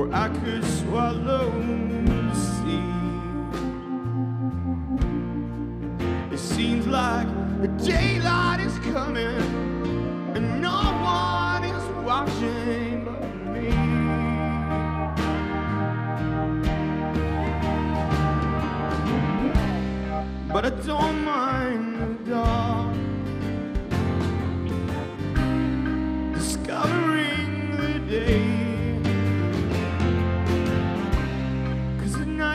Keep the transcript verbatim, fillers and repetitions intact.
or I could swallow the sea. It seems like the daylight is coming and no one is watching.